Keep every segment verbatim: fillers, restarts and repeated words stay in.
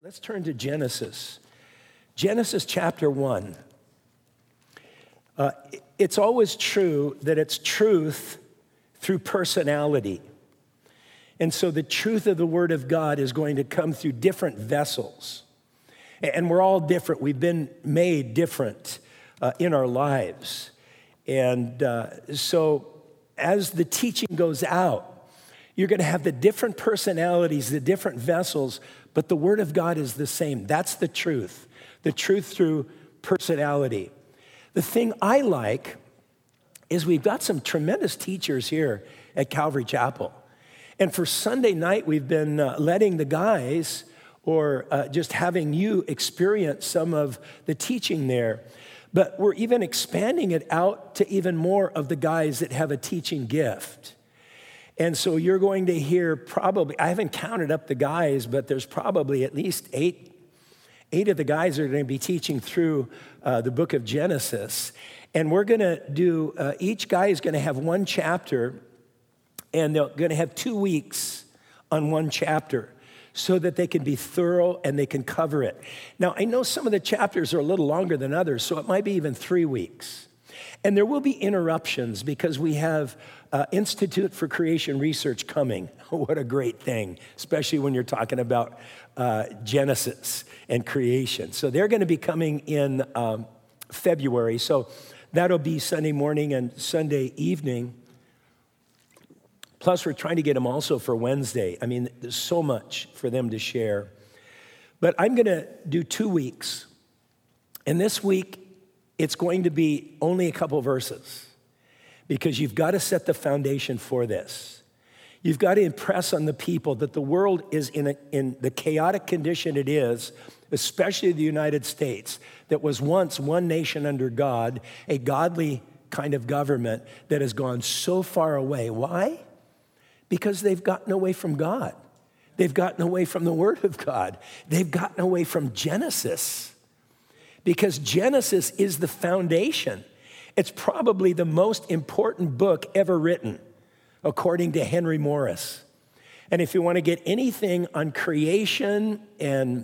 Let's turn to Genesis. Genesis chapter one. Uh, it's always true that it's truth through personality. And so the truth of the Word of God is going to come through different vessels. And we're all different. We've been made different uh, in our lives. And uh, so as the teaching goes out, you're going to have the different personalities, the different vessels, but the Word of God is the same. That's the truth. The truth through personality. The thing I like is we've got some tremendous teachers here at Calvary Chapel. And for Sunday night, we've been uh, letting the guys or uh, just having you experience some of the teaching there. But we're even expanding it out to even more of the guys that have a teaching gift. And so you're going to hear probably, I haven't counted up the guys, but there's probably at least eight, eight of the guys are going to be teaching through uh, the book of Genesis. And we're going to do, uh, each guy is going to have one chapter, and they're going to have two weeks on one chapter so that they can be thorough and they can cover it. Now, I know some of the chapters are a little longer than others, so it might be even three weeks. And there will be interruptions because we have uh, Institute for Creation Research coming. What a great thing, especially when you're talking about uh, Genesis and creation. So they're going to be coming in um, February. So that'll be Sunday morning and Sunday evening. Plus, we're trying to get them also for Wednesday. I mean, there's so much for them to share. But I'm going to do two weeks. And this week, it's going to be only a couple verses because you've got to set the foundation for this. You've got to impress on the people that the world is in, a, in the chaotic condition it is, especially the United States, that was once one nation under God, a godly kind of government that has gone so far away. Why? Because they've gotten away from God. They've gotten away from the Word of God. They've gotten away from Genesis. Because Genesis is the foundation. It's probably the most important book ever written, according to Henry Morris. And if you want to get anything on creation and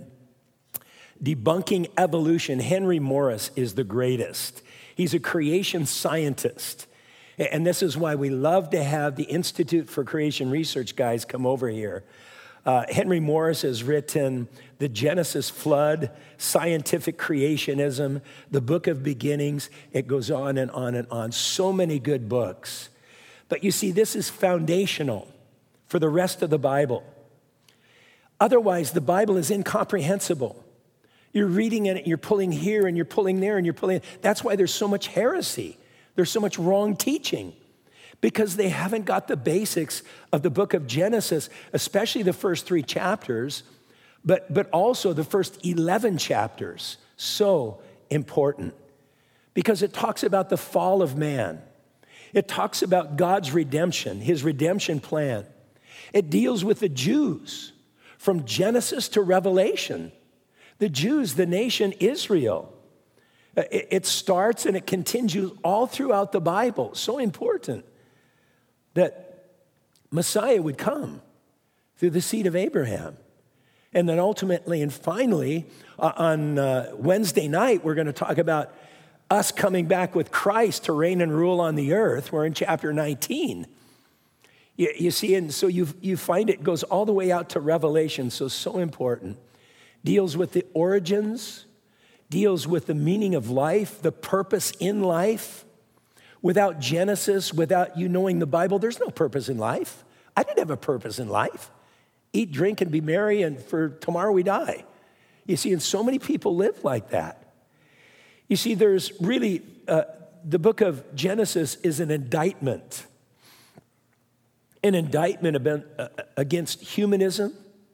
debunking evolution, Henry Morris is the greatest. He's a creation scientist. And this is why we love to have the Institute for Creation Research guys come over here. Uh, Henry Morris has written The Genesis Flood, Scientific Creationism, The Book of Beginnings. It goes on and on and on. So many good books. But you see, this is foundational for the rest of the Bible. Otherwise, the Bible is incomprehensible. You're reading it, you're pulling here and you're pulling there and you're pulling. That's why there's so much heresy. There's so much wrong teaching because they haven't got the basics of the book of Genesis, especially the first three chapters, but, but also the first eleven chapters. So important because it talks about the fall of man. It talks about God's redemption, his redemption plan. It deals with the Jews from Genesis to Revelation. The Jews, the nation Israel. It starts and it continues all throughout the Bible. So important that Messiah would come through the seed of Abraham. And then ultimately and finally, uh, on uh, Wednesday night, we're going to talk about us coming back with Christ to reign and rule on the earth. We're in chapter nineteen. You, you see, and so you you find it goes all the way out to Revelation. So, so important. Deals with the origins, deals with the meaning of life, the purpose in life. Without Genesis, without you knowing the Bible, there's no purpose in life. I didn't have a purpose in life. Eat, drink, and be merry, and for tomorrow we die. You see, and so many people live like that. You see, there's really, uh, the book of Genesis is an indictment. An indictment about, uh, against humanism,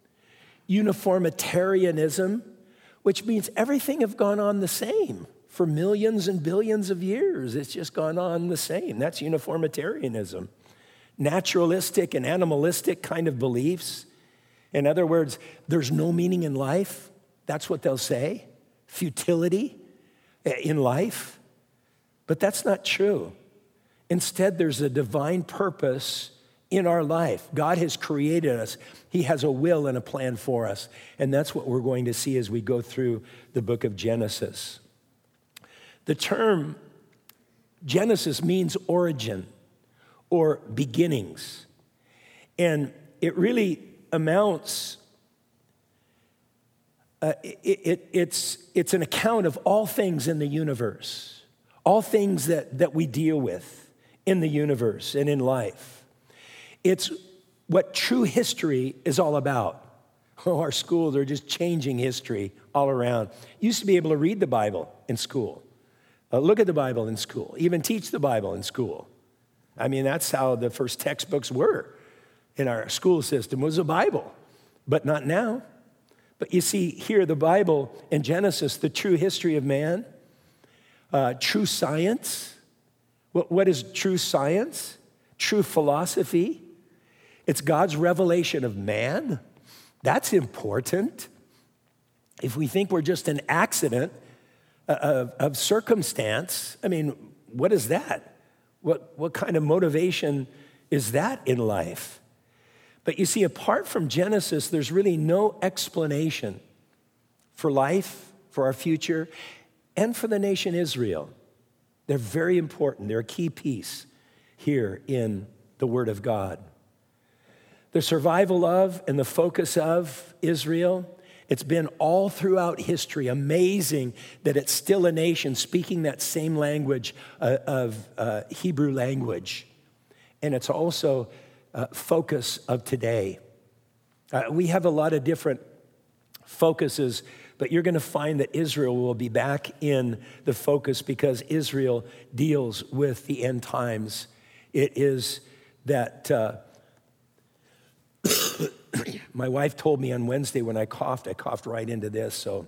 uniformitarianism, which means everything have gone on the same for millions and billions of years. It's just gone on the same. That's uniformitarianism. Naturalistic and animalistic kind of beliefs. In other words, there's no meaning in life. That's what they'll say. Futility in life. But that's not true. Instead, there's a divine purpose in our life. God has created us. He has a will and a plan for us. And that's what we're going to see as we go through the book of Genesis. The term Genesis means origin or beginnings. And it really amounts, uh, it, it, it's, it's an account of all things in the universe, all things that, that we deal with in the universe and in life. It's what true history is all about. Oh, our schools are just changing history all around. You used to be able to read the Bible in school, uh, look at the Bible in school, even teach the Bible in school. I mean, that's how the first textbooks were in our school system, was a Bible, but not now. But you see here, the Bible in Genesis, the true history of man, uh, true science. What, what is true science? True philosophy. It's God's revelation of man. That's important. If we think we're just an accident of, of circumstance, I mean, what is that? What, what kind of motivation is that in life? But you see, apart from Genesis, there's really no explanation for life, for our future, and for the nation Israel. They're very important. They're a key piece here in the Word of God. The survival of and the focus of Israel, it's been all throughout history. Amazing that it's still a nation speaking that same language uh, of uh, Hebrew language. And it's also a focus of today. Uh, we have a lot of different focuses, but you're going to find that Israel will be back in the focus because Israel deals with the end times. It is that... Uh, My wife told me on Wednesday when I coughed, I coughed right into this, so,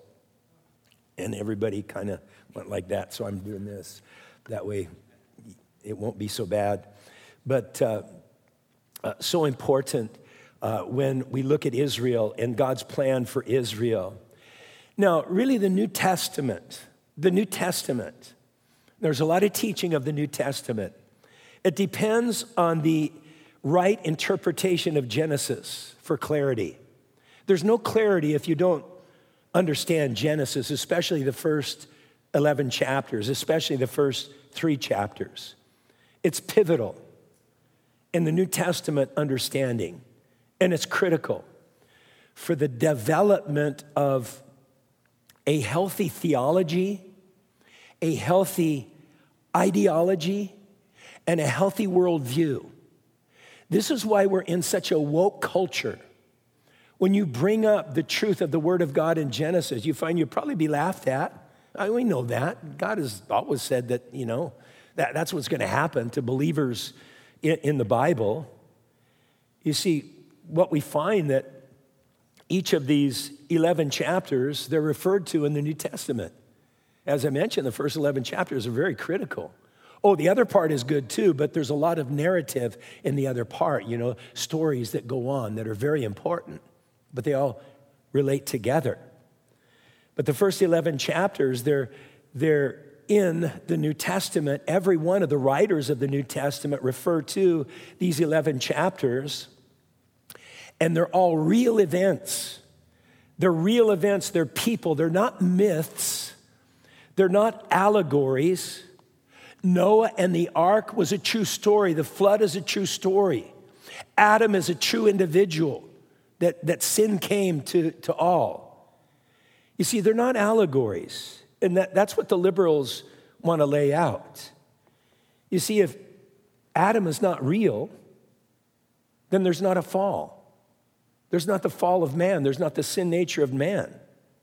and everybody kind of went like that, so I'm doing this. That way it won't be so bad. But uh, uh, so important uh, when we look at Israel and God's plan for Israel. Now, really the New Testament, the New Testament, there's a lot of teaching of the New Testament. It depends on the right interpretation of Genesis for clarity. There's no clarity if you don't understand Genesis, especially the first eleven chapters, especially the first three chapters. It's pivotal in the New Testament understanding, and it's critical for the development of a healthy theology, a healthy ideology, and a healthy worldview. This is why we're in such a woke culture. When you bring up the truth of the Word of God in Genesis, you find you'll probably be laughed at. I mean, we know that. God has always said that, you know, that, that's what's going to happen to believers in, in the Bible. You see, what we find that each of these eleven chapters, they're referred to in the New Testament. As I mentioned, the first eleven chapters are very critical. Oh, the other part is good too, but there's a lot of narrative in the other part, you know, stories that go on that are very important, but they all relate together. But the first eleven chapters, they're, they're in the New Testament. Every one of the writers of the New Testament refer to these eleven chapters, and they're all real events. They're real events, they're people, they're not myths, they're not allegories. Noah and the ark was a true story. The flood is a true story. Adam is a true individual that, that sin came to, to all. You see, they're not allegories. And that, that's what the liberals want to lay out. You see, if Adam is not real, then there's not a fall. There's not the fall of man. There's not the sin nature of man.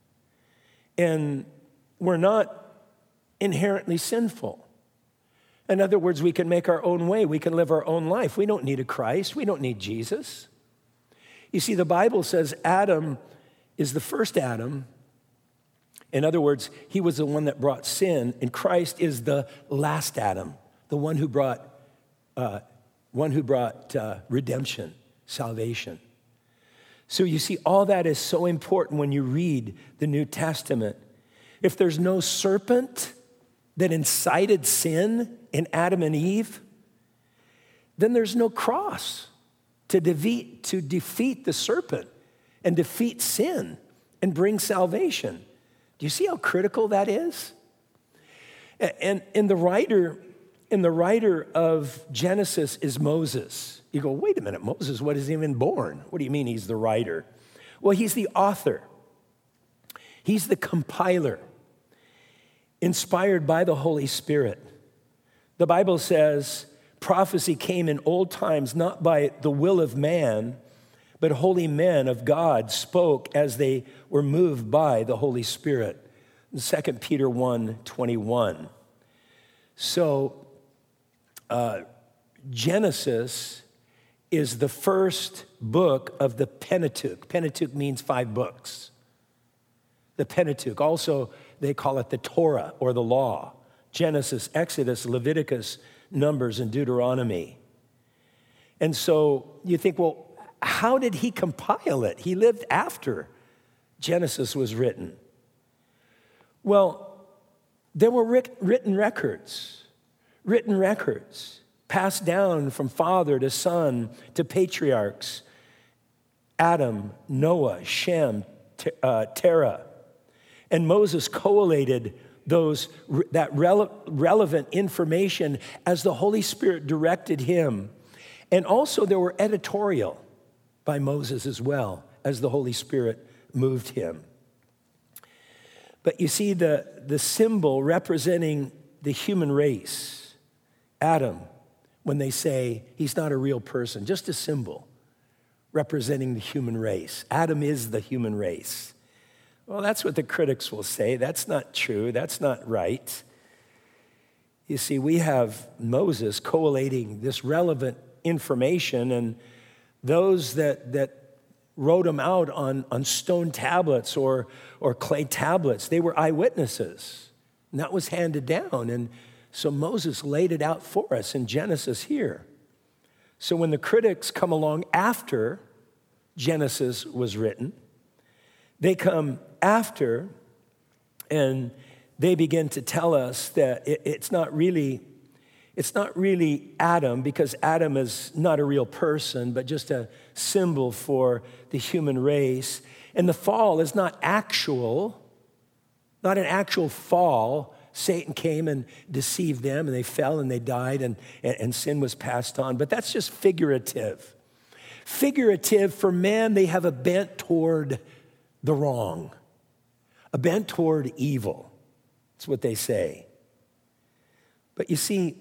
And we're not inherently sinful. In other words, we can make our own way. We can live our own life. We don't need a Christ. We don't need Jesus. You see, the Bible says Adam is the first Adam. In other words, he was the one that brought sin, and Christ is the last Adam, the one who brought, uh, one who brought uh, redemption, salvation. So you see, all that is so important when you read the New Testament. If there's no serpent that incited sin in Adam and Eve, then there's no cross. to defeat, to defeat the serpent and defeat sin and bring salvation. Do you see how critical that is? And in the writer, in the writer of Genesis is Moses. You go, wait a minute, Moses wasn't even born. What do you mean he's the writer? Well, he's the author. He's the compiler, inspired by the Holy Spirit. The Bible says prophecy came in old times not by the will of man, but holy men of God spoke as they were moved by the Holy Spirit. In Second Peter one twenty-one. So uh, Genesis is the first book of the Pentateuch. Pentateuch means five books. The Pentateuch. Also, they call it the Torah or the law. Genesis, Exodus, Leviticus, Numbers, and Deuteronomy. And so you think, well, how did he compile it? He lived after Genesis was written. Well, there were writ- written records, written records passed down from father to son to patriarchs, Adam, Noah, Shem, Ter- uh, Terah. And Moses collated those that rele- relevant information as the Holy Spirit directed him. And also there were editorial by Moses as well as the Holy Spirit moved him. But you see the, the symbol representing the human race, Adam, when they say he's not a real person, just a symbol representing the human race. Adam is the human race. Well, that's what the critics will say. That's not true. That's not right. You see, we have Moses collating this relevant information, and those that, that wrote them out on, on stone tablets or, or clay tablets, they were eyewitnesses. And that was handed down. And so Moses laid it out for us in Genesis here. So when the critics come along after Genesis was written, they come after and they begin to tell us that it, it's not really, it's not really Adam, because Adam is not a real person, but just a symbol for the human race. And the fall is not actual, not an actual fall. Satan came and deceived them, and they fell and they died, and, and, and sin was passed on. But that's just figurative. Figurative for man, they have a bent toward the wrong, a bent toward evil. That's what they say. But you see,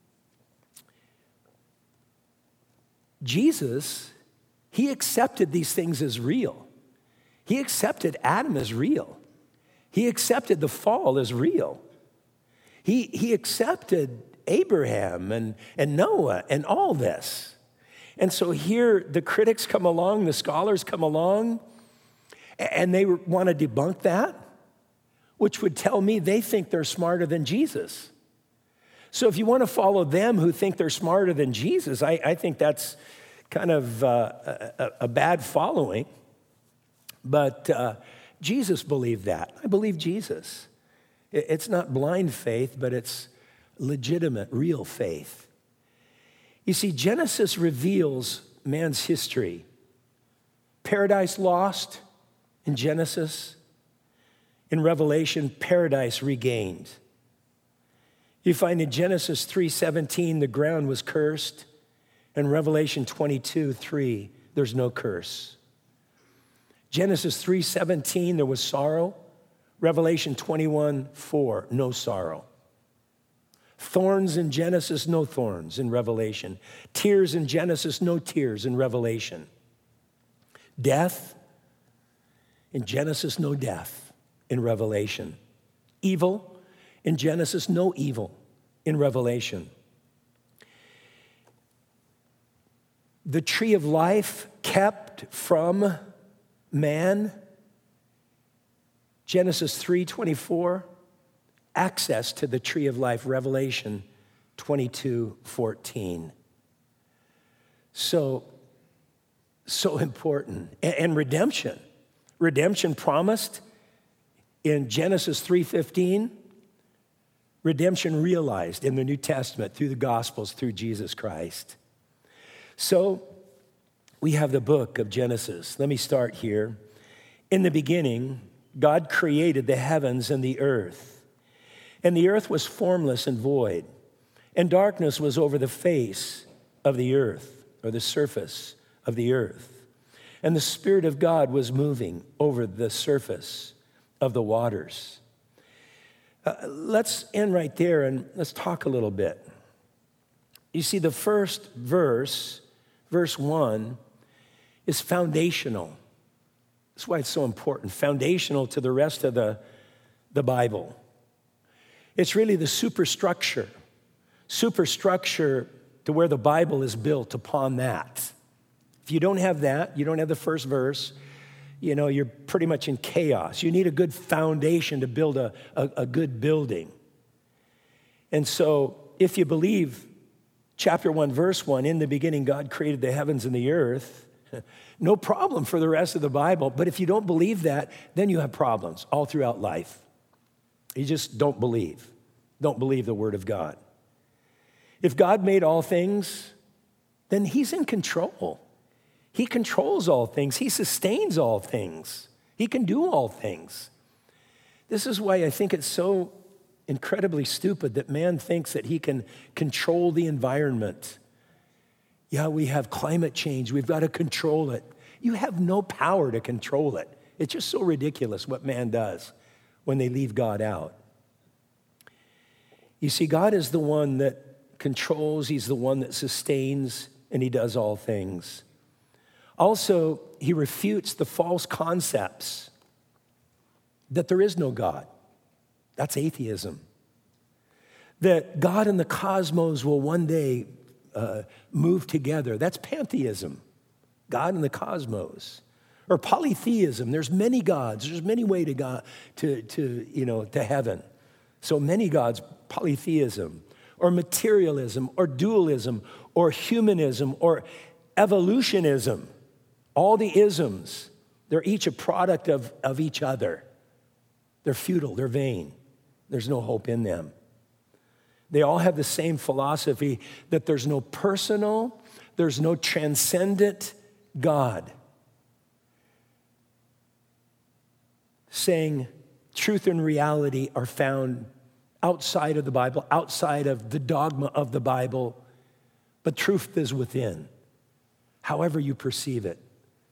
Jesus, he accepted these things as real. He accepted Adam as real. He accepted the fall as real. He, he accepted Abraham and, and Noah and all this. And so here the critics come along, the scholars come along, and they want to debunk that, which would tell me they think they're smarter than Jesus. So if you want to follow them who think they're smarter than Jesus, I, I think that's kind of uh, a, a bad following. But uh, Jesus believed that. I believe Jesus. It's not blind faith, but it's legitimate, real faith. You see, Genesis reveals man's history. Paradise lost in Genesis. In Revelation, paradise regained. You find in Genesis three seventeen, the ground was cursed. In Revelation twenty-two three, there's no curse. Genesis three seventeen, there was sorrow. Revelation twenty-one four, no sorrow. Thorns in Genesis, no thorns in Revelation. Tears in Genesis, no tears in Revelation. Death in Genesis, no death in Revelation. Evil in Genesis, no evil in Revelation. The tree of life kept from man, Genesis three twenty-four, access to the tree of life, Revelation twenty-two fourteen. So, so important. And, and redemption. Redemption promised in Genesis three fifteen. Redemption realized in the New Testament through the Gospels, through Jesus Christ. So, we have the book of Genesis. Let me start here. In the beginning, God created the heavens and the earth. And the earth was formless and void, and darkness was over the face of the earth, or the surface of the earth. And the Spirit of God was moving over the surface of the waters. Uh, let's end right there and let's talk a little bit. You see, the first verse, verse one, is foundational. That's why it's so important, foundational to the rest of the, the Bible. It's really the superstructure, superstructure to where the Bible is built upon that. If you don't have that, you don't have the first verse, you know, you're pretty much in chaos. You need a good foundation to build a, a, a good building. And so if you believe chapter one, verse one, in the beginning, God created the heavens and the earth, no problem for the rest of the Bible. But if you don't believe that, then you have problems all throughout life. You just don't believe. Don't believe the word of God. If God made all things, then he's in control. He controls all things. He sustains all things. He can do all things. This is why I think it's so incredibly stupid that man thinks that he can control the environment. Yeah, we have climate change. We've got to control it. You have no power to control it. It's just so ridiculous what man does when they leave God out. You see, God is the one that controls. He's the one that sustains, and he does all things. Also, he refutes the false concepts that there is no God. That's atheism. That God and the cosmos will one day uh, move together. That's pantheism. God and the cosmos. Or polytheism. There's many gods. There's many ways to God to, to you know to heaven. So many gods. Polytheism. Or materialism. Or dualism. Or humanism. Or evolutionism. All the isms. They're each a product of, of each other. They're futile. They're vain. There's no hope in them. They all have the same philosophy that there's no personal, there's no transcendent God. Saying truth and reality are found outside of the Bible, outside of the dogma of the Bible, but truth is within, however you perceive it.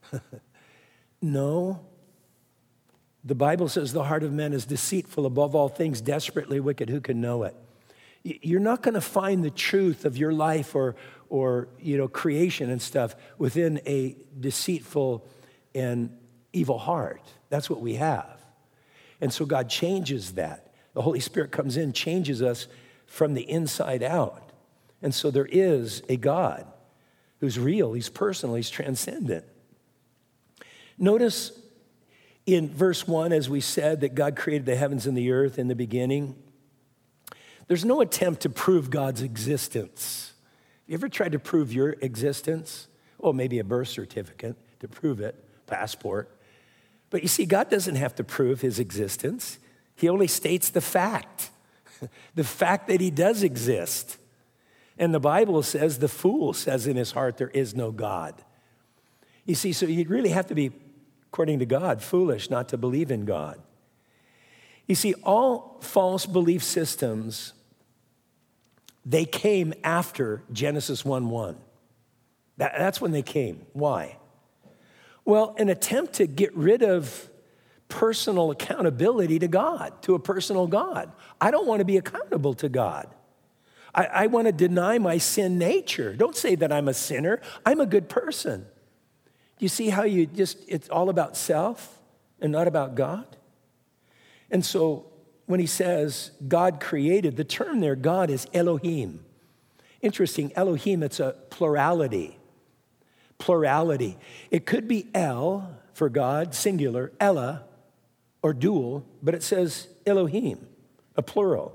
No. The Bible says the heart of man is deceitful above all things, desperately wicked. Who can know it? You're not going to find the truth of your life or, or you know, creation and stuff within a deceitful and evil heart. That's what we have. And so God changes that. The Holy Spirit comes in, changes us from the inside out. And so there is a God who's real, he's personal, he's transcendent. Notice in verse one, as we said, that God created the heavens and the earth in the beginning. There's no attempt to prove God's existence. You ever tried to prove your existence? Oh, maybe a birth certificate to prove it, passport. But you see, God doesn't have to prove his existence. He only states the fact, the fact that he does exist. And the Bible says the fool says in his heart there is no God. You see, so you'd really have to be, according to God, foolish not to believe in God. You see, all false belief systems, they came after Genesis one one. That, that's when they came. Why? Well, an attempt to get rid of personal accountability to God, to a personal God. I don't want to be accountable to God. I, I want to deny my sin nature. Don't say that I'm a sinner. I'm a good person. You see how you just, it's all about self and not about God? And so when he says God created, the term there, God, is Elohim. Interesting, Elohim, it's a plurality. Plurality. It could be El for God, singular, Ella, or dual, but it says Elohim, a plural.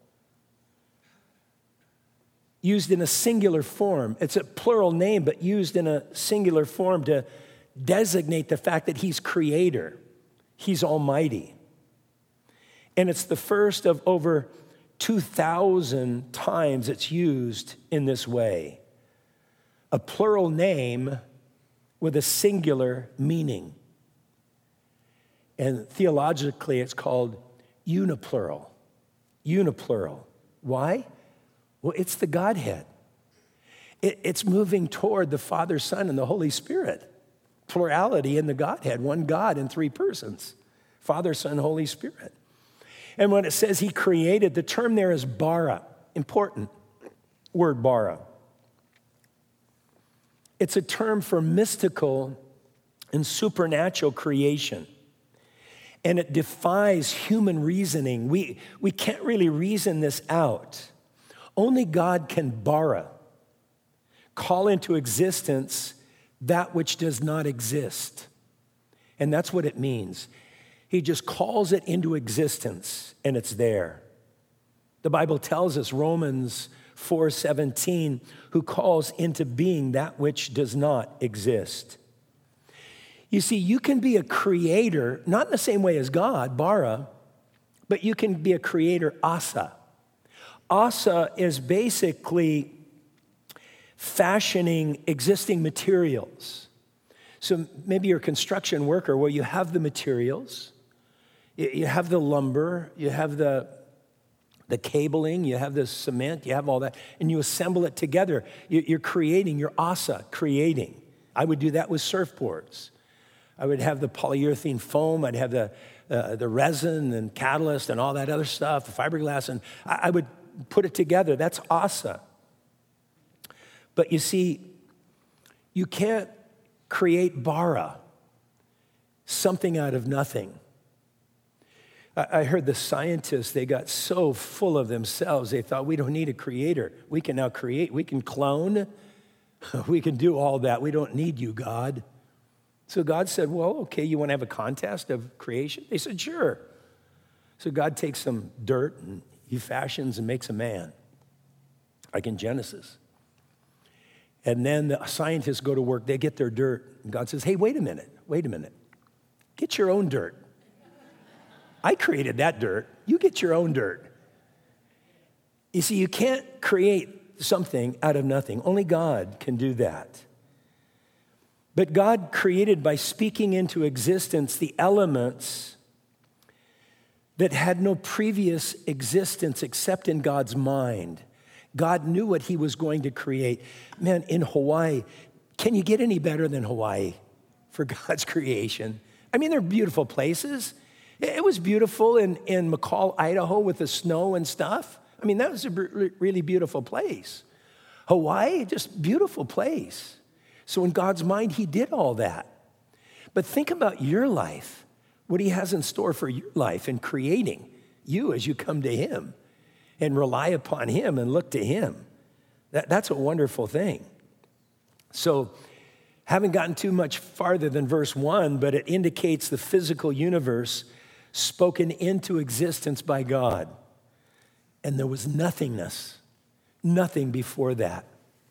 Used in a singular form. It's a plural name, but used in a singular form to designate the fact that he's creator. He's almighty. And it's the first of over two thousand times it's used in this way. A plural name with a singular meaning. And theologically, it's called uniplural. Uniplural. Why? Well, it's the Godhead. It, it's moving toward the Father, Son, and the Holy Spirit. Plurality in the Godhead, one God in three persons. Father, Son, Holy Spirit. And when it says he created, the term there is bara. Important word, bara. It's a term for mystical and supernatural creation. And it defies human reasoning. We, we can't really reason this out. Only God can bara, call into existence that which does not exist. And that's what it means. He just calls it into existence, and it's there. The Bible tells us, Romans four seventeen, who calls into being that which does not exist. You see, you can be a creator, not in the same way as God, bara, but you can be a creator, asa. Asa is basically fashioning existing materials. So maybe you're a construction worker where you have the materials, you have the lumber, you have the, the cabling, you have the cement, you have all that, and you assemble it together. You're creating, you're asa, creating. I would do that with surfboards. I would have the polyurethane foam, I'd have the, uh, the resin and catalyst and all that other stuff, the fiberglass, and I, I would put it together. That's asa. But you see, you can't create bara, something out of nothing. I, I heard the scientists, they got so full of themselves, they thought, we don't need a creator. We can now create, we can clone, we can do all that. We don't need you, God. So God said, well, okay, you want to have a contest of creation? They said, sure. So God takes some dirt and he fashions and makes a man, like in Genesis. And then the scientists go to work, they get their dirt. And God says, hey, wait a minute, wait a minute. Get your own dirt. I created that dirt. You get your own dirt. You see, you can't create something out of nothing. Only God can do that. But God created by speaking into existence the elements that had no previous existence except in God's mind. God knew what he was going to create. Man, in Hawaii, can you get any better than Hawaii for God's creation? I mean, they're beautiful places. It was beautiful in, in McCall, Idaho with the snow and stuff. I mean, that was a really beautiful place. Hawaii, just beautiful place. So in God's mind, he did all that. But think about your life, what he has in store for your life in creating you as you come to him and rely upon him and look to him. That, that's a wonderful thing. So haven't gotten too much farther than verse one, but it indicates the physical universe spoken into existence by God. And there was nothingness, nothing before that.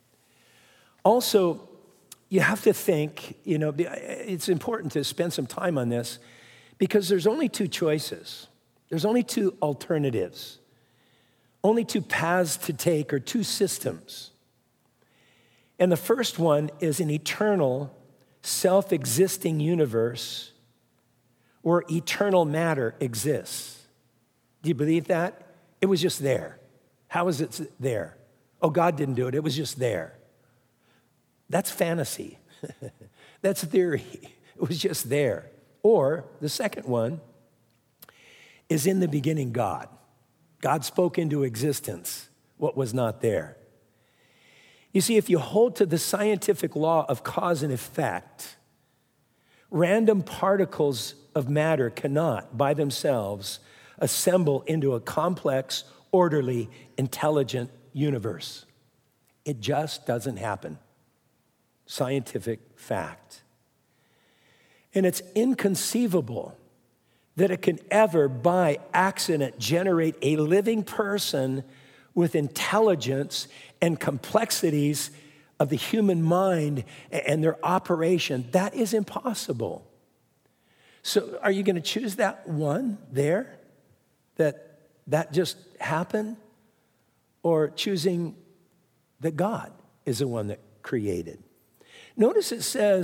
Also, you have to think, you know, it's important to spend some time on this because there's only two choices. There's only two alternatives, only two paths to take or two systems. And the first one is an eternal, self-existing universe where eternal matter exists. Do you believe that? It was just there. How is it there? Oh, God didn't do it. It was just there. That's fantasy. That's theory. It was just there. Or the second one is in the beginning God. God spoke into existence what was not there. You see, if you hold to the scientific law of cause and effect, random particles of matter cannot, by themselves, assemble into a complex, orderly, intelligent universe. It just doesn't happen. Scientific fact. And it's inconceivable that it can ever, by accident, generate a living person with intelligence and complexities of the human mind and their operation. That is impossible. So are you going to choose that one there, that that just happened, or choosing that God is the one that created? Notice it says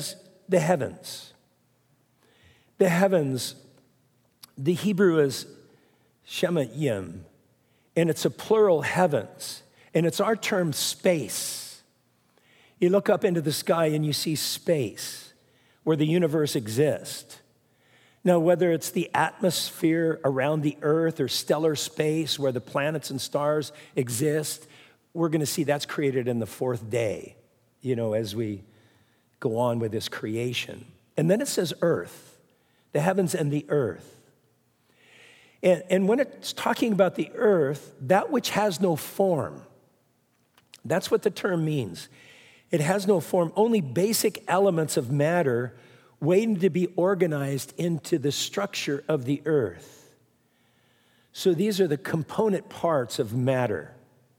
the heavens. The heavens, the Hebrew is shemayim, and it's a plural heavens, and it's our term space. You look up into the sky and you see space where the universe exists. Now, whether it's the atmosphere around the earth or stellar space where the planets and stars exist, we're going to see that's created in the fourth day, you know, as we go on with this creation. And then it says earth, the heavens and the earth. And, and when it's talking about the earth, that which has no form, that's what the term means. It has no form, only basic elements of matter waiting to be organized into the structure of the earth. So these are the component parts of matter.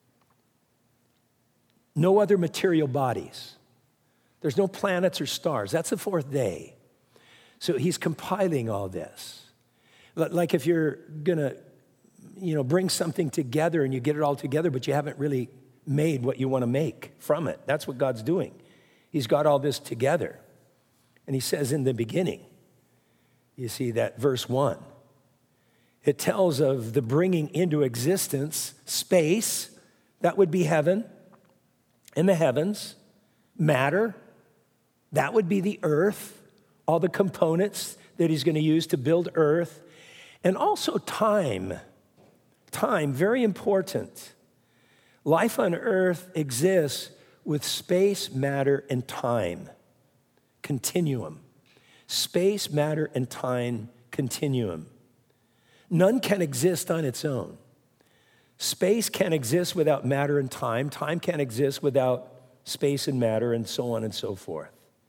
No other material bodies. There's no planets or stars. That's the fourth day. So he's compiling all this. Like if you're gonna, you know, bring something together and you get it all together, but you haven't really made what you want to make from it. That's what God's doing. He's got all this together. And he says in the beginning, you see that verse one, it tells of the bringing into existence space, that would be heaven, and the heavens, matter, that would be the earth, all the components that he's going to use to build earth, and also time. Time, very important. Life on earth exists with space, matter, and time. Continuum. Space, matter, and time continuum. None can exist on its own. Space can't exist without matter and time. Time can't exist without space and matter, and so on and so forth.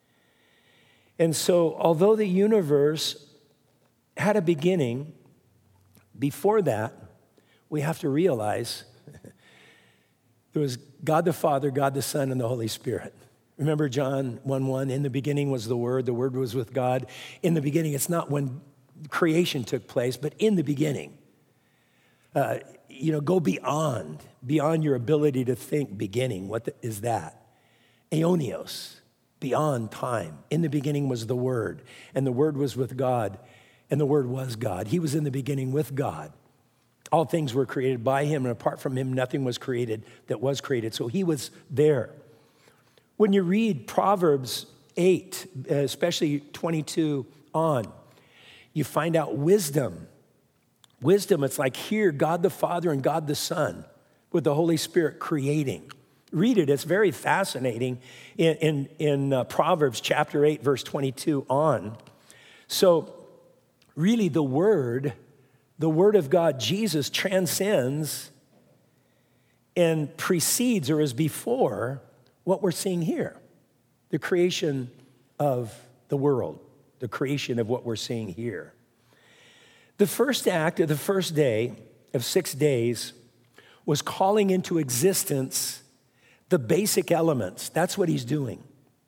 And so, although the universe had a beginning, before that, we have to realize there was God the Father, God the Son, and the Holy Spirit. Remember John one one, in the beginning was the Word, the Word was with God. In the beginning, it's not when creation took place, but in the beginning. Uh, you know, go beyond, beyond your ability to think beginning. What the, is that? Aeonios, beyond time. In the beginning was the Word, and the Word was with God, and the Word was God. He was in the beginning with God. All things were created by him, and apart from him, nothing was created that was created. So he was there. When you read Proverbs eight, especially twenty-two on, you find out wisdom. Wisdom, it's like here, God the Father and God the Son with the Holy Spirit creating. Read it, it's very fascinating in, in, in uh, Proverbs chapter eight, verse twenty-two on. So really the Word, the Word of God, Jesus, transcends and precedes or is before what we're seeing here, the creation of the world, the creation of what we're seeing here. The first act of the first day of six days was calling into existence the basic elements. That's what he's doing.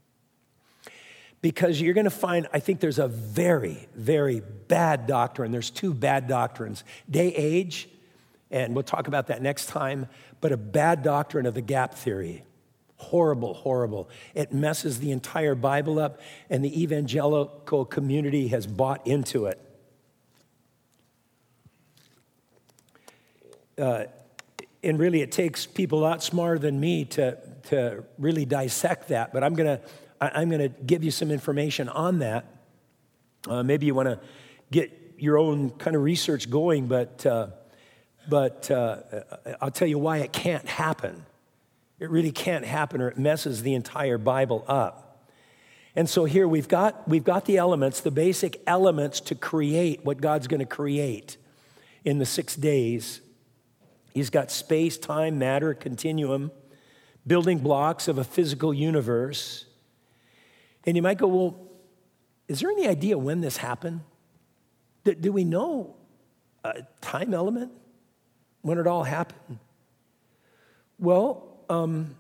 Because you're going to find, I think there's a very, very bad doctrine. There's two bad doctrines, day-age, and we'll talk about that next time, but a bad doctrine of the gap theory. Horrible, horrible. It messes the entire Bible up, and the evangelical community has bought into it. Uh, and really, it takes people a lot smarter than me to, to really dissect that, but I'm going to I'm going to give you some information on that. Uh, maybe you want to get your own kind of research going, but, uh, but uh, I'll tell you why it can't happen. It really can't happen, or it messes the entire Bible up. And so here we've got, we've got the elements, the basic elements to create what God's going to create in the six days. He's got space, time, matter, continuum, building blocks of a physical universe. And you might go, well, is there any idea when this happened? Do, do we know a time element when it all happened? Well, um,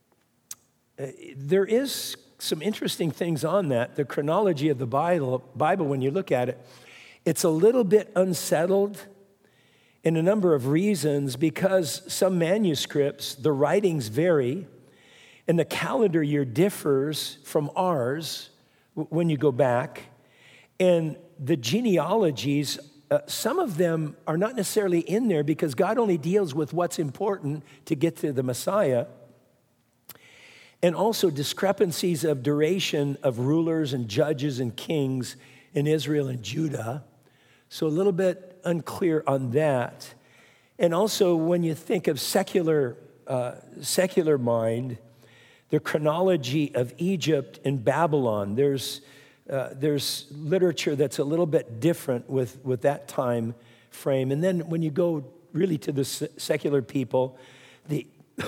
there is some interesting things on that. The chronology of the Bible, Bible, when you look at it, it's a little bit unsettled in a number of reasons because some manuscripts, the writings vary, and the calendar year differs from ours, when you go back. And the genealogies, uh, some of them are not necessarily in there because God only deals with what's important to get to the Messiah. And also discrepancies of duration of rulers and judges and kings in Israel and Judah. So a little bit unclear on that. And also when you think of secular, uh, secular mind, the chronology of Egypt and Babylon, there's, uh, there's literature that's a little bit different with, with that time frame. And then when you go really to the secular people, the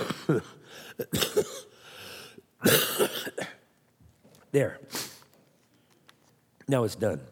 there. Now it's done.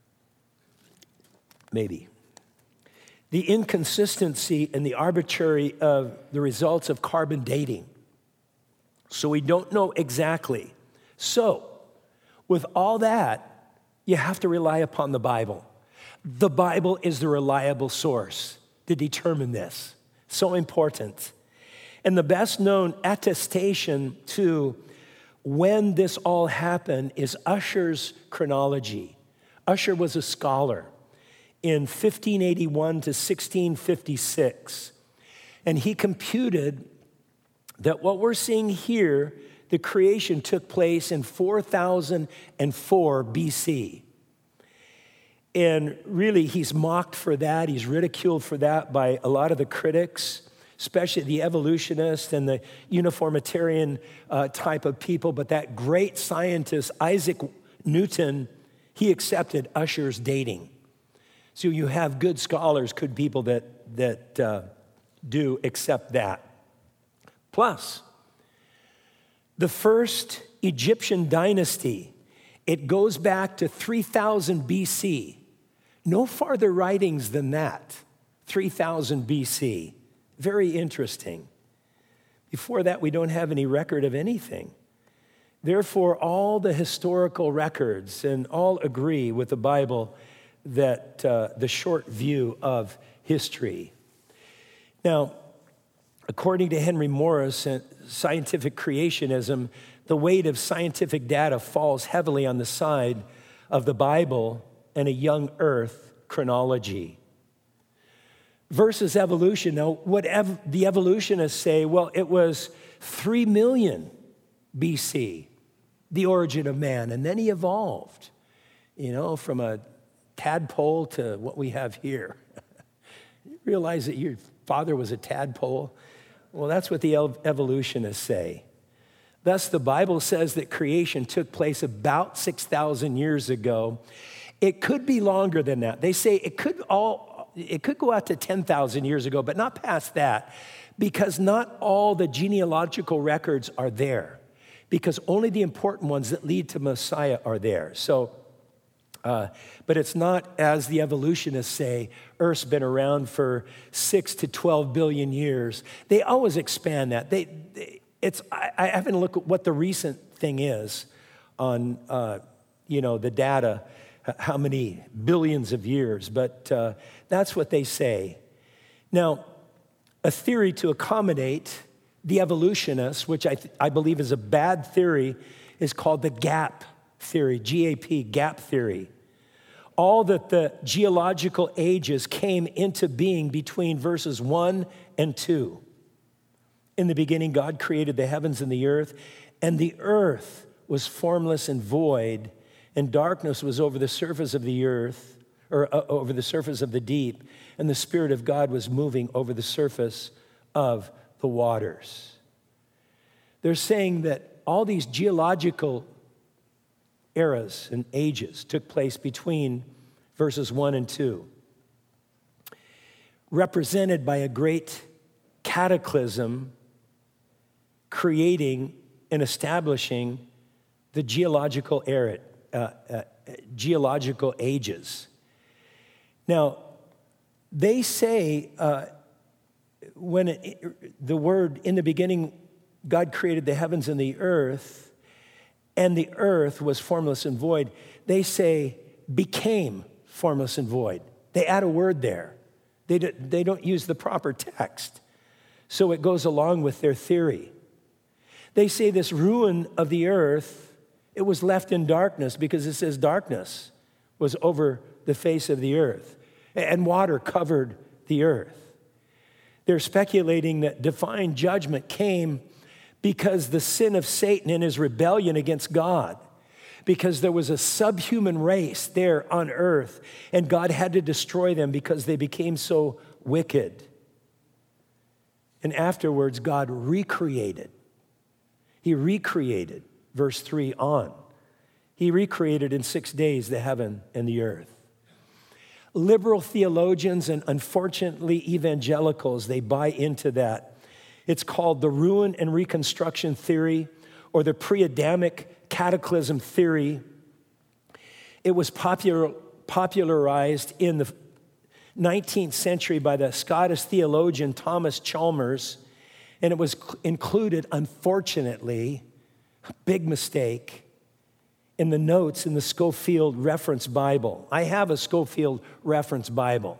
Maybe. The inconsistency and the arbitrary of the results of carbon dating. So we don't know exactly. So, with all that, you have to rely upon the Bible. The Bible is the reliable source to determine this. So important. And the best known attestation to when this all happened is Ussher's chronology. Ussher was a scholar in fifteen eighty-one to sixteen fifty-six. And he computed that what we're seeing here, the creation took place in four thousand four B C. And really, he's mocked for that. He's ridiculed for that by a lot of the critics, especially the evolutionists and the uniformitarian uh, type of people. But that great scientist, Isaac Newton, he accepted Ussher's dating. So you have good scholars, good people that, that uh, do accept that. Plus, the first Egyptian dynasty, it goes back to three thousand B C. No farther writings than that, three thousand B C. Very interesting. Before that, we don't have any record of anything. Therefore, all the historical records and all agree with the Bible that uh, the short view of history. Now, according to Henry Morris and scientific creationism, the weight of scientific data falls heavily on the side of the Bible and a young earth chronology. Versus evolution. Now, what ev- the evolutionists say, well, it was three million B C, the origin of man, and then he evolved, you know, from a tadpole to what we have here. You realize that your father was a tadpole? Well, that's what the evolutionists say. Thus, the Bible says that creation took place about six thousand years ago. It could be longer than that. They say it could all, it could go out to ten thousand years ago, but not past that, because not all the genealogical records are there, because only the important ones that lead to Messiah are there. So, Uh, but it's not, as the evolutionists say, Earth's been around for six to twelve billion years. They always expand that. They, they it's. I, I haven't looked at what the recent thing is on, uh, you know, the data, how many billions of years. But uh, that's what they say. Now, a theory to accommodate the evolutionists, which I th- I believe is a bad theory, is called the gap theory. G A P, gap theory. All that the geological ages came into being between verses one and two. In the beginning, God created the heavens and the earth, and the earth was formless and void, and darkness was over the surface of the earth, or uh, over the surface of the deep, and the Spirit of God was moving over the surface of the waters. They're saying that all these geological eras and ages took place between verses one and two, represented by a great cataclysm creating and establishing the geological era, uh, uh, geological ages. Now, they say uh, when it, the word, in the beginning, God created the heavens and the earth, and the earth was formless and void, they say became formless and void. They add a word there. They, do, they don't use the proper text. So it goes along with their theory. They say this ruin of the earth It was left in darkness because it says darkness was over the face of the earth, and water covered the earth. They're speculating that divine judgment came because the sin of Satan and his rebellion against God, because there was a subhuman race there on earth, and God had to destroy them because they became so wicked. And afterwards, God recreated. He recreated, verse three on. He recreated in six days the heaven and the earth. Liberal theologians and unfortunately evangelicals, they buy into that. It's called the ruin and reconstruction theory, or the pre-Adamic cataclysm theory. It was popular, popularized in the nineteenth century by the Scottish theologian Thomas Chalmers, and it was included, unfortunately, a big mistake, in the notes in the Scofield Reference Bible. I have a Scofield Reference Bible.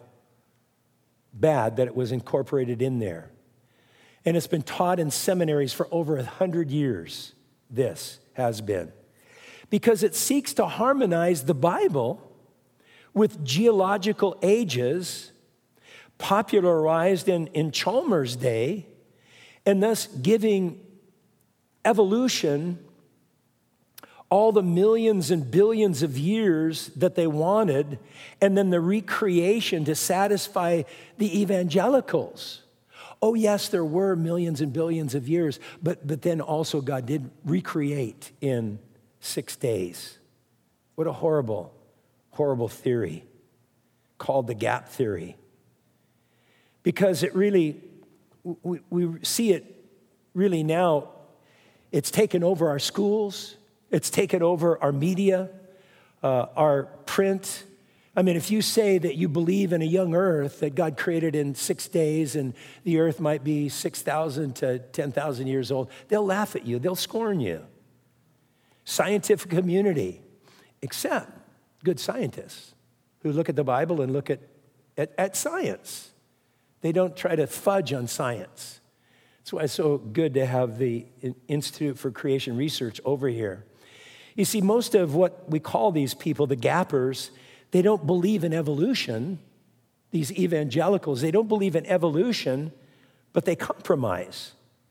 Bad that it was incorporated in there. And it's been taught in seminaries for over a hundred years, this has been. Because it seeks to harmonize the Bible with geological ages popularized in, in Chalmers' day, and thus giving evolution all the millions and billions of years that they wanted, and then the recreation to satisfy the evangelicals. Oh, yes, there were millions and billions of years, but, but then also God did recreate in six days. What a horrible, horrible theory called the gap theory. Because it really, we, we see it really now, it's taken over our schools, it's taken over our media, uh, our print. I mean, if you say that you believe in a young earth that God created in six days and the earth might be six thousand to ten thousand years old, they'll laugh at you, they'll scorn you. Scientific community, except good scientists who look at the Bible and look at, at, at science. They don't try to fudge on science. That's why it's so good to have the Institute for Creation Research over here. You see, most of what we call these people, the gappers, they don't believe in evolution. These evangelicals, they don't believe in evolution, but they compromise.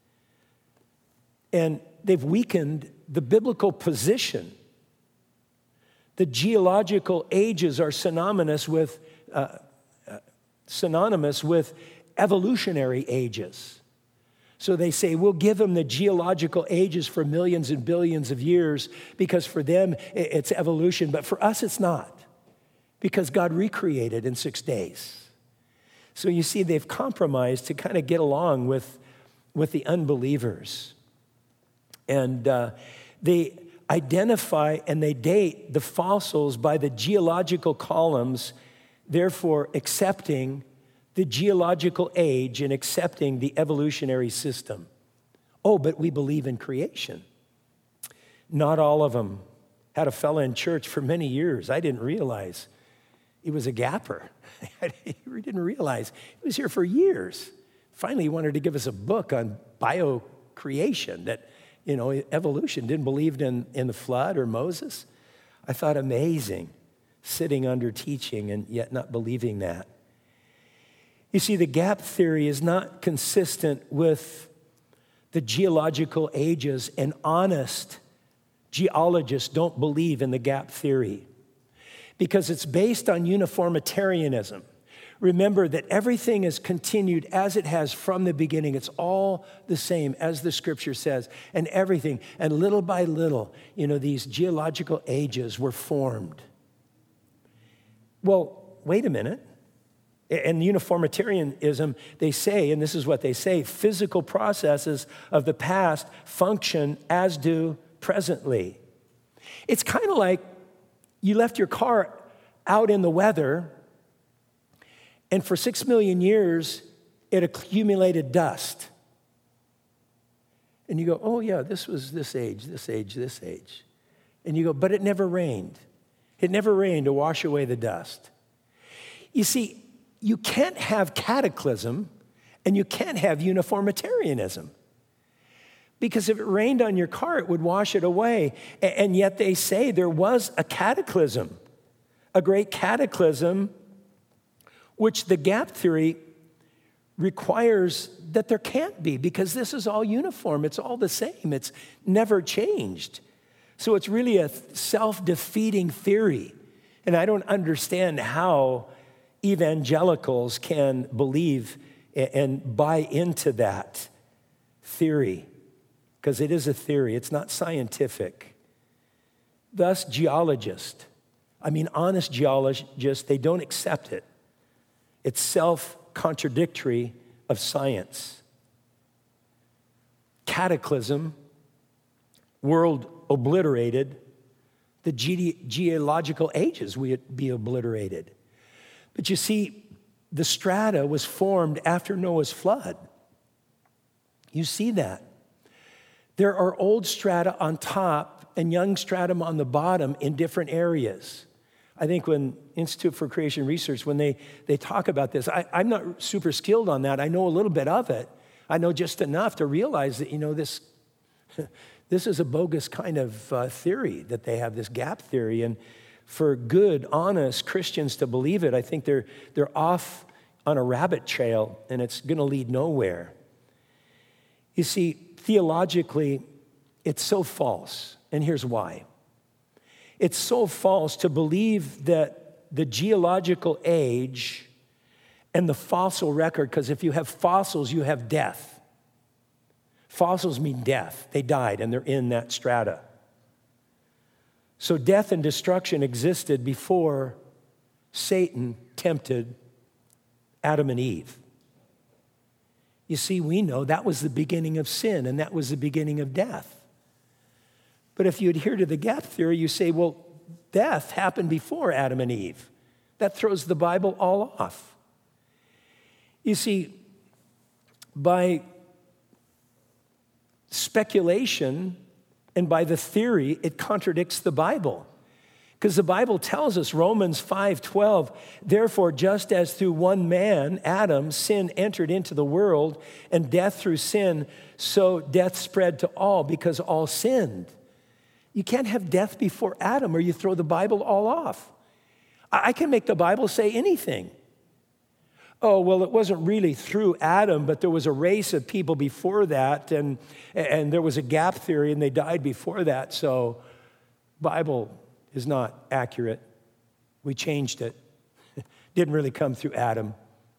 And they've weakened the biblical position. The geological ages are synonymous with uh, uh, synonymous with evolutionary ages. So they say, we'll give them the geological ages for millions and billions of years because for them it's evolution, but for us it's not, because God recreated in six days. So you see, they've compromised to kind of get along with, with the unbelievers. And uh, they identify and they date the fossils by the geological columns, therefore accepting the geological age and accepting the evolutionary system. Oh, but we believe in creation. Not all of them. Had a fella in church for many years. I didn't realize he was a gapper. I didn't realize. He was here for years. Finally, he wanted to give us a book on biocreation, that, you know, evolution. Didn't believe in, in the flood or Moses. I thought, amazing, sitting under teaching and yet not believing that. You see, the gap theory is not consistent with the geological ages, and honest geologists don't believe in the gap theory because it's based on uniformitarianism. Remember that everything is continued as it has from the beginning. It's all the same as the scripture says, and everything. And little by little, you know, these geological ages were formed. Well, wait a minute. In uniformitarianism, they say, and this is what they say, physical processes of the past function as do presently. It's kind of like you left your car out in the weather, and for six million years, it accumulated dust. And you go, oh yeah, this was this age, this age, this age. And you go, but it never rained. It never rained to wash away the dust. You see, you can't have cataclysm and you can't have uniformitarianism. Because if it rained on your car, it would wash it away. And yet they say there was a cataclysm, a great cataclysm, which the gap theory requires that there can't be, because this is all uniform. It's all the same. It's never changed. So it's really a self-defeating theory. And I don't understand how evangelicals can believe and buy into that theory, because it is a theory. It's not scientific. Thus, geologists, I mean, honest geologists, they don't accept it. It's self-contradictory of science. Cataclysm, world obliterated, the ge- geological ages would be obliterated. But you see, the strata was formed after Noah's flood. You see that. There are old strata on top and young stratum on the bottom in different areas. I think when Institute for Creation Research, when they, they talk about this, I, I'm not super skilled on that. I know a little bit of it. I know just enough to realize that, you know, this, this is a bogus kind of uh, theory that they have, this gap theory. And for good, honest Christians to believe it, I think they're, they're off on a rabbit trail, and it's going to lead nowhere. You see, theologically, it's so false, and here's why. It's so false to believe that the geological age and the fossil record, because if you have fossils, you have death. Fossils mean death. They died, and they're in that strata. So death and destruction existed before Satan tempted Adam and Eve. You see, we know that was the beginning of sin, and that was the beginning of death. But if you adhere to the gap theory, you say, well, death happened before Adam and Eve. That throws the Bible all off. You see, by speculation and by the theory, it contradicts the Bible. Because the Bible tells us, Romans five twelve, therefore, just as through one man, Adam, sin entered into the world, and death through sin, so death spread to all because all sinned. You can't have death before Adam, or you throw the Bible all off. I can make the Bible say anything. Oh, well, it wasn't really through Adam, but there was a race of people before that, and, and there was a gap theory, and they died before that, so Bible is not accurate. We changed it. Didn't really come through Adam.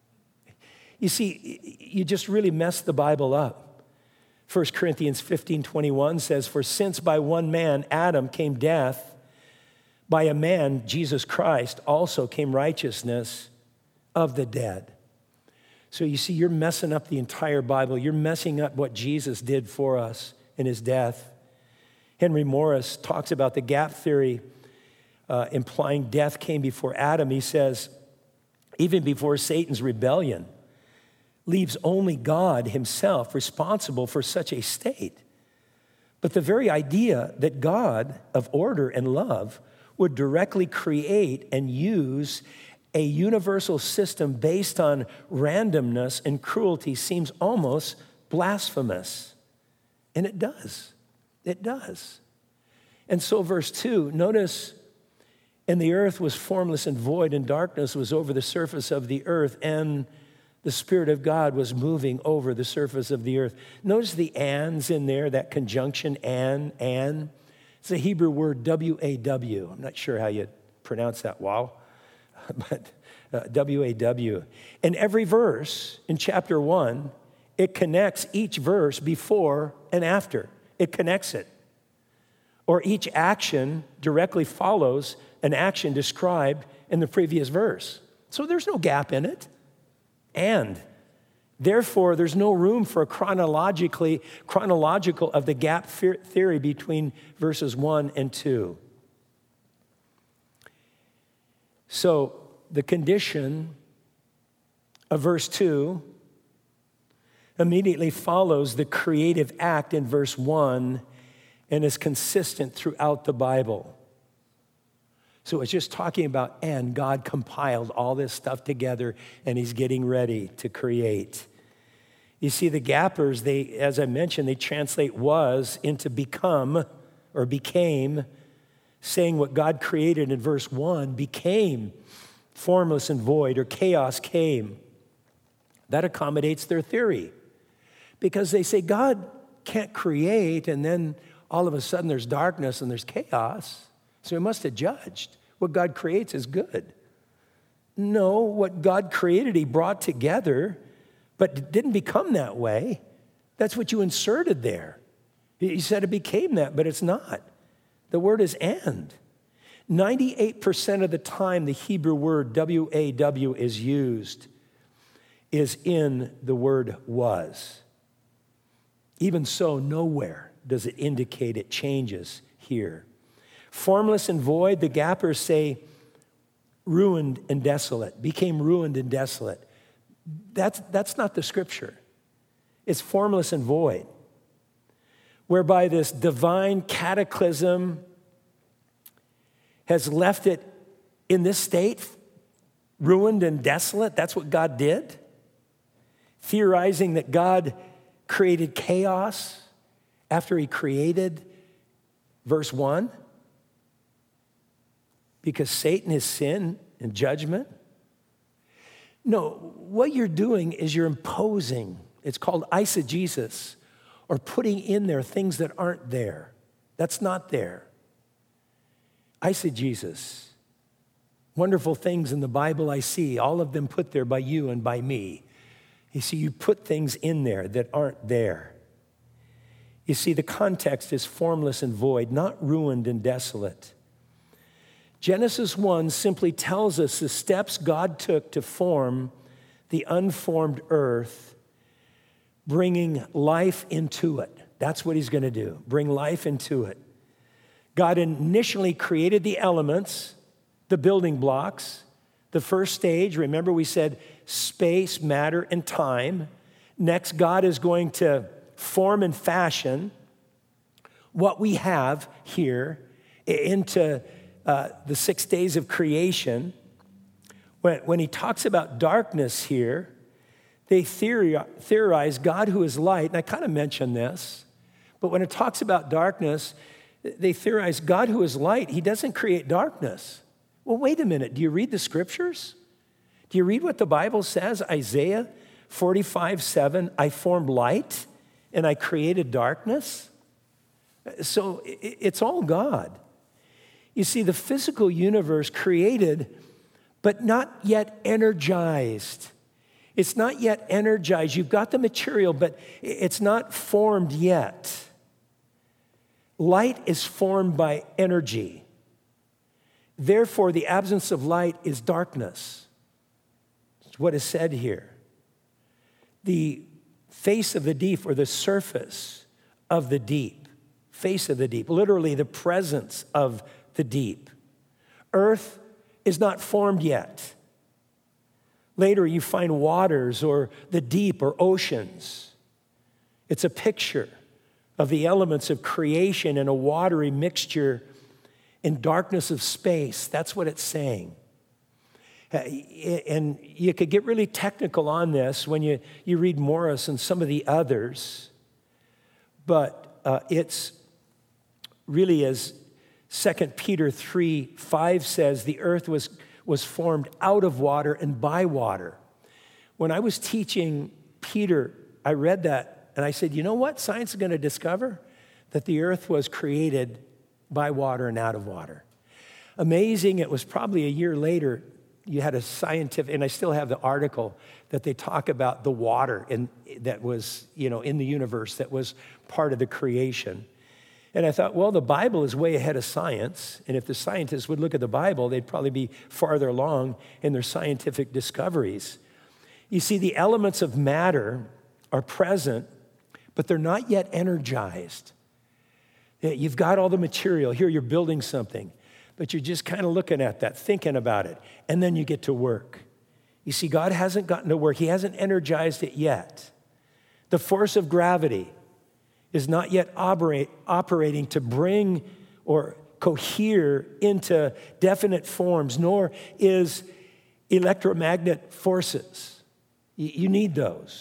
You see, you just really messed the Bible up. First Corinthians fifteen twenty-one says, for since by one man, Adam, came death, by a man, Jesus Christ, also came righteousness of the dead. So you see, you're messing up the entire Bible. You're messing up what Jesus did for us in his death. Henry Morris talks about the gap theory, uh, implying death came before Adam. He says, even before Satan's rebellion, leaves only God himself responsible for such a state. But the very idea that God of order and love would directly create and use a universal system based on randomness and cruelty seems almost blasphemous. And it does. It does. And so verse two, notice, and the earth was formless and void, and darkness was over the surface of the earth, and the Spirit of God was moving over the surface of the earth. Notice the ands in there, that conjunction, an, an. It's a Hebrew word, W A W. I'm not sure how you pronounce that, wow. But uh, W A W. In every verse in chapter one, it connects each verse before and after. It connects it. Or each action directly follows an action described in the previous verse. So there's no gap in it. And therefore, there's no room for a chronologically chronological of the gap theory between verses one and two. So the condition of verse two immediately follows the creative act in verse one and is consistent throughout the Bible. So it's just talking about, and God compiled all this stuff together, and he's getting ready to create. You see, the gappers, they, as I mentioned, they translate was into become or became, saying what God created in verse one became formless and void, or chaos came. That accommodates their theory, because they say God can't create and then all of a sudden there's darkness and there's chaos, so he must have judged. What God creates is good. No, what God created, he brought together, but it didn't become that way. That's what you inserted there. He said it became that, but it's not. The word is and. ninety-eight percent of the time the Hebrew word W A W is used is in the word was. Even so, nowhere does it indicate it changes here. Formless and void, the gappers say ruined and desolate, became ruined and desolate. That's, that's not the scripture. It's formless and void, whereby this divine cataclysm has left it in this state, ruined and desolate. That's what God did. Theorizing that God created chaos after he created verse one, because Satan is sin and judgment. No, what you're doing is you're imposing. It's called eisegesis, or putting in there things that aren't there. That's not there. Eisegesis. Wonderful things in the Bible I see, all of them put there by you and by me. You see, you put things in there that aren't there. You see, the context is formless and void, not ruined and desolate. Genesis one simply tells us the steps God took to form the unformed earth, bringing life into it. That's what he's going to do, bring life into it. God initially created the elements, the building blocks. The first stage, remember we said space, matter, and time. Next, God is going to form and fashion what we have here into uh, the six days of creation. When, when he talks about darkness here, they theori- theorize God who is light, and I kind of mentioned this, but when it talks about darkness, they theorize God who is light, he doesn't create darkness. Well, wait a minute. Do you read the scriptures? Do you read what the Bible says? Isaiah forty-five seven, I formed light and I created darkness. So it's all God. You see, the physical universe created, but not yet energized. It's not yet energized. You've got the material, but it's not formed yet. Light is formed by energy. Therefore, the absence of light is darkness. That's what is said here. The face of the deep, or the surface of the deep, face of the deep, literally the presence of the deep. Earth is not formed yet. Later, you find waters or the deep or oceans. It's a picture of the elements of creation in a watery mixture in darkness of space. That's what it's saying. And you could get really technical on this when you, you read Morris and some of the others, but uh, it's really, as Second Peter three five says, the earth was, was formed out of water and by water. When I was teaching Peter, I read that and I said, you know what science is going to discover? That the earth was created by water and out of water. Amazing, it was probably a year later, you had a scientific, and I still have the article, that they talk about the water in, that was, you know, in the universe that was part of the creation. And I thought, well, the Bible is way ahead of science, and if the scientists would look at the Bible, they'd probably be farther along in their scientific discoveries. You see, the elements of matter are present, but they're not yet energized. You've got all the material. Here you're building something, but you're just kind of looking at that, thinking about it, and then you get to work. You see, God hasn't gotten to work. He hasn't energized it yet. The force of gravity is not yet operate, operating to bring or cohere into definite forms, nor is electromagnetic forces. You, you need those.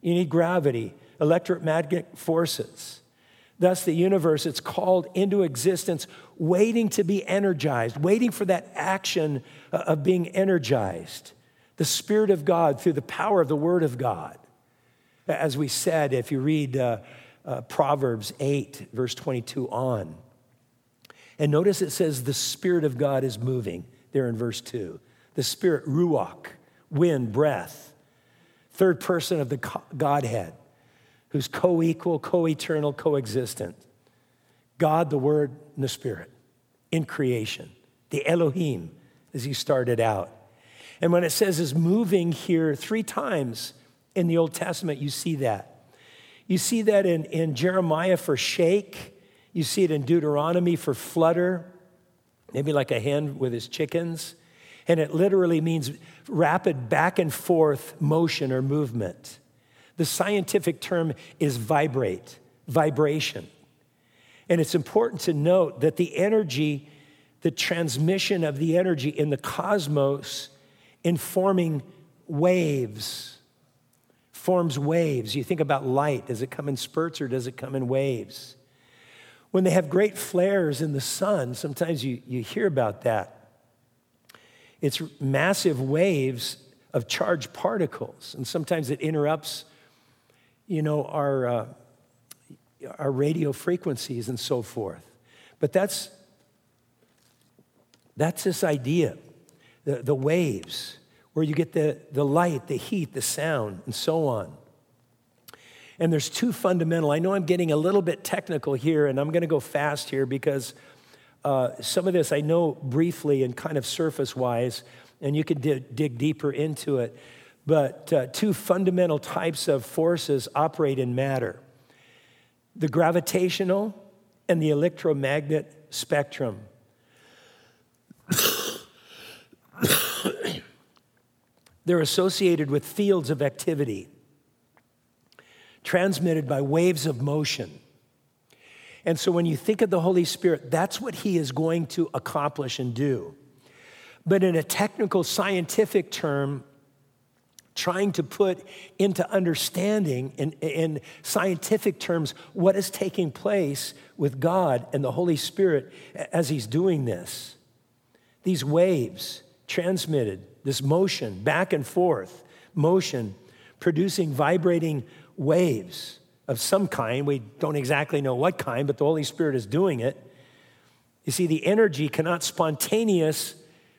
You need gravity, electromagnetic forces. Thus, the universe, it's called into existence, waiting to be energized, waiting for that action of being energized. The Spirit of God through the power of the Word of God. As we said, if you read uh, uh, Proverbs eight, verse twenty-two on, and notice it says the Spirit of God is moving there in verse two. The Spirit, ruach, wind, breath, third person of the Godhead, who's co-equal, co-eternal, co-existent. God, the Word, and the Spirit in creation. The Elohim, as he started out. And when it says is moving here three times in the Old Testament, you see that. You see that in, in Jeremiah for shake. You see it in Deuteronomy for flutter, maybe like a hen with his chickens. And it literally means rapid back and forth motion or movement. The scientific term is vibrate, vibration. And it's important to note that the energy, the transmission of the energy in the cosmos in forming waves, forms waves. You think about light. Does it come in spurts or does it come in waves? When they have great flares in the sun, sometimes you, you hear about that. It's massive waves of charged particles, and sometimes it interrupts, you know, our, uh, our radio frequencies and so forth. But that's, that's this idea. The, the waves, where you get the, the light, the heat, the sound, and so on. And there's two fundamental. I know I'm getting a little bit technical here, and I'm going to go fast here because uh, some of this I know briefly and kind of surface-wise, and you can d- dig deeper into it. But uh, two fundamental types of forces operate in matter. The gravitational and the electromagnetic spectrum. They're associated with fields of activity transmitted by waves of motion. And so when you think of the Holy Spirit, that's what he is going to accomplish and do. But in a technical scientific term, trying to put into understanding in, in scientific terms what is taking place with God and the Holy Spirit as he's doing this. These waves transmitted, this motion, back and forth, motion, producing vibrating waves of some kind. We don't exactly know what kind, but the Holy Spirit is doing it. You see, the energy cannot spontaneous,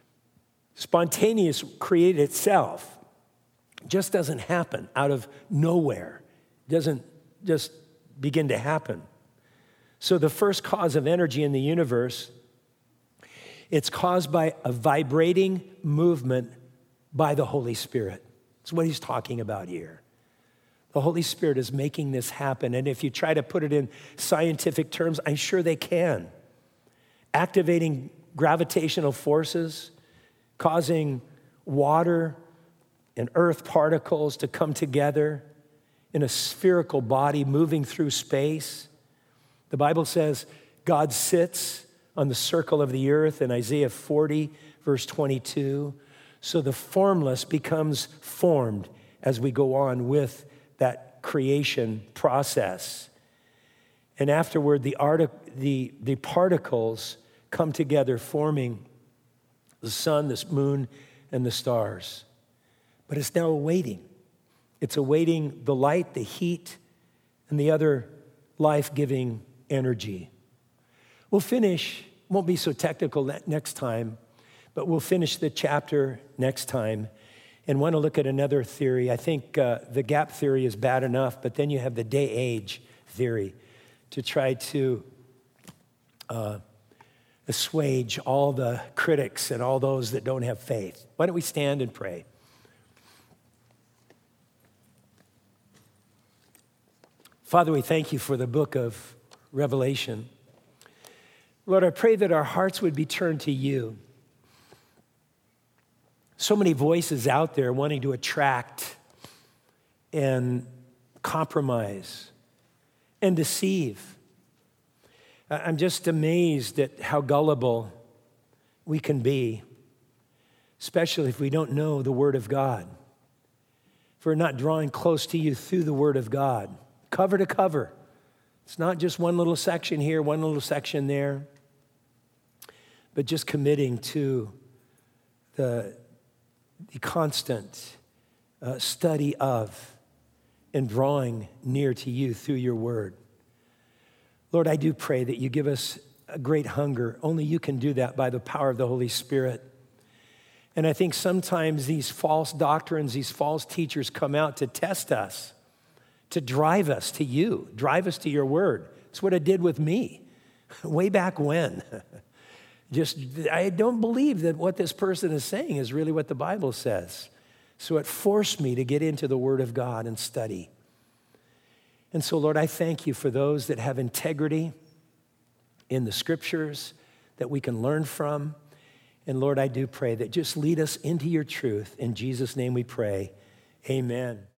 spontaneous create itself. It just doesn't happen out of nowhere. It doesn't just begin to happen. So the first cause of energy in the universe, it's caused by a vibrating movement by the Holy Spirit. That's what he's talking about here. The Holy Spirit is making this happen. And if you try to put it in scientific terms, I'm sure they can. Activating gravitational forces, causing water and earth particles to come together in a spherical body moving through space. The Bible says God sits on the circle of the earth in Isaiah forty, verse twenty-two. So the formless becomes formed as we go on with that creation process. And afterward, the, artic- the, the particles come together, forming the sun, the moon, and the stars. But it's now awaiting. It's awaiting the light, the heat, and the other life-giving energy. We'll finish, won't be so technical next time, but we'll finish the chapter next time and want to look at another theory. I think uh, the gap theory is bad enough, but then you have the day-age theory to try to uh, assuage all the critics and all those that don't have faith. Why don't we stand and pray? Father, we thank you for the book of Revelation. Lord, I pray that our hearts would be turned to you. So many voices out there wanting to attract and compromise and deceive. I'm just amazed at how gullible we can be, especially if we don't know the Word of God. for not drawing close to you through the Word of God, cover to cover. It's not just one little section here, one little section there, but just committing to the, the constant uh, study of and drawing near to you through your Word. Lord, I do pray that you give us a great hunger. Only you can do that by the power of the Holy Spirit. And I think sometimes these false doctrines, these false teachers come out to test us, to drive us to you, drive us to your word. It's what it did with me way back when. Just, I don't believe that what this person is saying is really what the Bible says. So it forced me to get into the Word of God and study. And so, Lord, I thank you for those that have integrity in the Scriptures that we can learn from. And Lord, I do pray that just lead us into your truth. In Jesus' name we pray, amen.